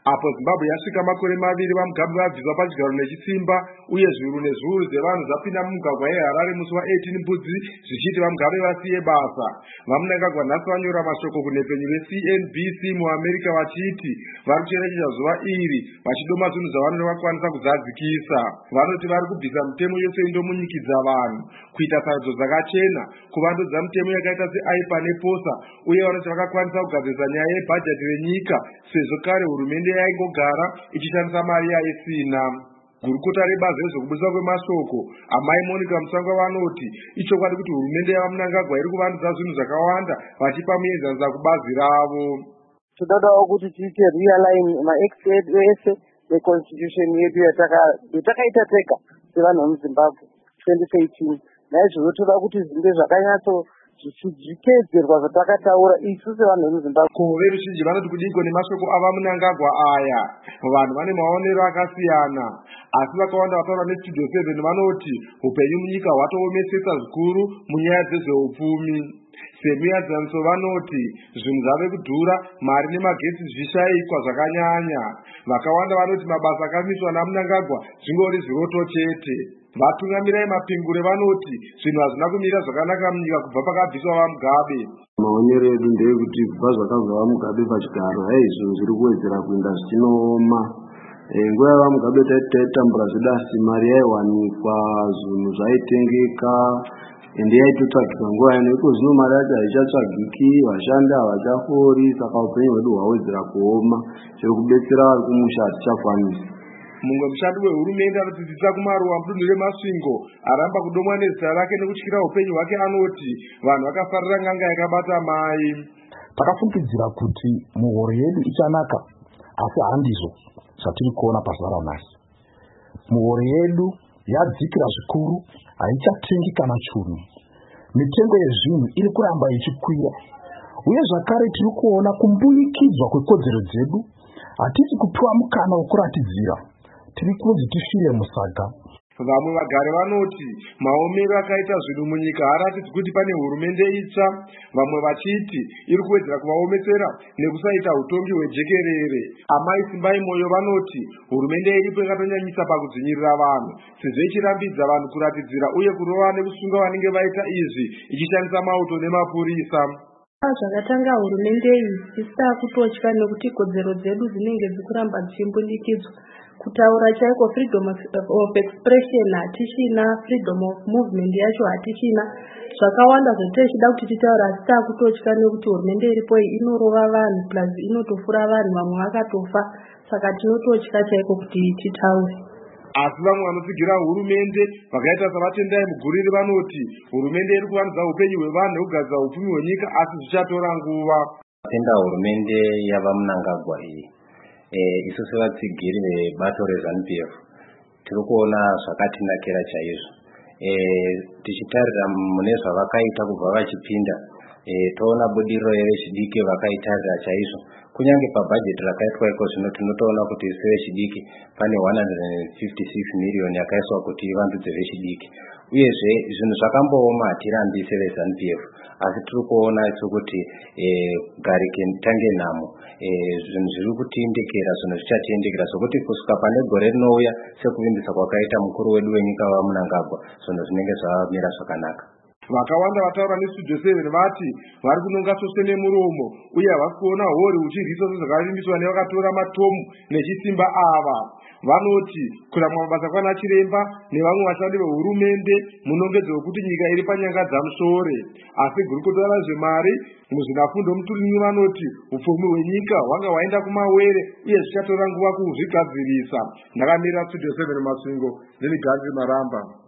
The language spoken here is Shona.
Apo Zimbabwe yasvika makore 2 vaMugabe vabviswa pachigaro nechitsimba, uye zviuru nezviuru zvevanhu zvapinda mumugwagwa yeHarare musi wa18 Mbudzi zvichiti vaMugabe vasiye basa. VaMnangagwa nhasi vanyora mashoko kunhepfenyu veCNBC muAmerica vachiti vari kucherechedza zuva iri vachidoma zvinhu zvavanoti vakwanisa kuzadzikisa. Vanoti vari kubvisa mitemo yose indomunyikidza vanhu, kuita sarudzo dzakachena, kuvandudza mitemo yakaita seAIPA nePOSA, uye vanoti vakakwanisa kugadzirisa nyaya yebhajeti renyika sezvo kare hurumende yaingogara ichishandisa mari yaisina. Gurukota rebazi rezvekubudiswa kwemashoko amai Monica Mutsangwa vanoti ichokwadi kuti hurumende yavaMnangagwa iri kuvandudza zvinhu zvakawanda vachipa muenzanisa kubazi ravo. Todawo kuti tiite realign ma-ex ese neconstitution yedu yatakaita tega sevanhu vemuZimbabwe 2018. Naizvozvo toda kuti zvinge zvakanyatso zvichiteedzerwa zvatakataura isu sevanhu vemuZimbabwe. Veruzhinji vanoti kudiko nemashoko avaMnangagwa aya. Vanhu vane maonero akasiyana, asi vakawanda vataura neStudio 7 vanoti upenyu munyika hwatoomesesa zvikuru munyaya dzezveupfumi. Semuyadzaniso vanoti zvinhu zvave kudhura, mari nemagetsi zvishayikwa zvakanyanya. Vakawanda vanoti mabasa akamiswa naMnangagwa zvingori zviroto chete. Vatungamirai mapingure vanoti zvinhu hazvina kumira zvakanaka munyika kubva pakabviswa vaMugabe. Maonero edu ndeyekuti kubva zvakabva vaMugabe pachigaro zvinhu zviri kuwedzera kuenda zvichinooma. Nguva yavaMugabe taitambura zvedu asi mari yaiwanikwa, zvinhu zvaitengeka ende yaitotsvagika nguva ino. Iko zvino mari yacho haichatsvagiki, vashandi havachafori, saka upenyu hwedu hwawedzera kuoma. Zviri kubetsera vari kumusha hatichakwanisi. Mumwe mushandi wehurumende anodzidzisa kumaruwa mudunhu reMasvingo aramba kudomwa nezita rake nekutyira upenyu hwake anoti vanhu vakafarira nganga yakabata mai. Takafungidzira kuti muhoro yedu ichanaka, asi handizvo zvatiri kuona pazuva ranhasi. Muhoro yedu yadzikira zvikuru, haichatengi kana chunu. Mitengo yezvinhu iri kuramba ichikwira, uye zvakare tiri kuona kumbuyikidzwa kwekodzero dzedu. Hatisi kupiwa mukana wokuratidzira, tiri kunzi tifire musaga. Vamwe vagari vanoti maomero akaita zvinhu munyika haratidzi kuti pane hurumende itsva, vamwe vachiti iri kuwedzera kuvaomesera nekusaita utongi hwejekerere. Amai Simbai Moyo vanoti hurumende iripo yakatonyanyisa pakudzinyirira vanhu, sezvo ichirambidza vanhu kuratidzira uye kurova nekusunga vanenge vaita izvi ichishandisa mauto nemapurisa. Zvakatanga hurumende iyi isita kutotya nekuti kodzero dzedu dzinenge dzikuramba dzichimbundikidzwa. Kutaura chaiko freedom of expression hatishina, freedom of movement yacho hatishina. Zvakawanda zvatinoda kuti titaura asita kutotya nekuti hurumende iripo inorova vanhu plus inotofura vanhu, vamwe vakatofa, saka tinototya chaiko kuti titaure. Asi vamwe vanotsigira hurumende vakaita savatendai Muguriri vanoti hurumende iri kuvandudza upenyu hwevanhu nekugadzira upfumi hwenyika, asi zvichatora nguva. Tenda hurumende yavaMnangagwa iyi isu sevatsigiri vebato reZANU-PF tiri kuona zvakatinakira chaizvo. Tichitarira mune zvavakaita kubva vachipinda, toona budiriro yerechidiki vakaitarira chaizvo. Kunyange pabhajeti rakaitwa iko zvino tinotoona kuti sevechidiki pane 156 million yakaiswa kuti ivandudze vechidiki. Uyezve zvinhu zvakambooma hatirambi seveZANU-PF, asi tiri kuona kuti garike tange nhamo, zvinhu zviri kutiindikira, zvinhu zvichatiindikira zvokuti kusvika pane gore rinouya sekuvimbisa kwakaita mukuru wedu wenyika vaMnangagwa, zvinhu zvinenge zvamira zvakanaka. Vakawanda vataura neStudio 7 vati vari kunonga sose nemuromo, uye havasi kuona hori uchirwisa zvakarimbiswa nevakatora matomu nechisimba ava. Vanoti kuramba mabasa kwana chiremba nevamwe vashandi vehurumende munongedzo wekuti nyika iri panyanga dzamusore. Asi gurukota rezvemari muzvinafundo Muturini vanoti upfumi hwenyika hwanga hwaenda kumawere uye zvichatora nguva kuzvigadzirisa. Ndakamirira Studio 7 Masvingo, ndini Gandhi Maramba.